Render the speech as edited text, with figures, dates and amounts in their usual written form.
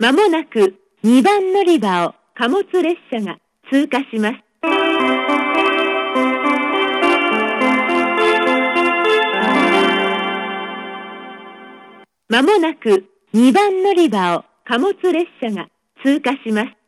まもなく2番乗り場を貨物列車が通過します。まもなく2番乗り場を貨物列車が通過します。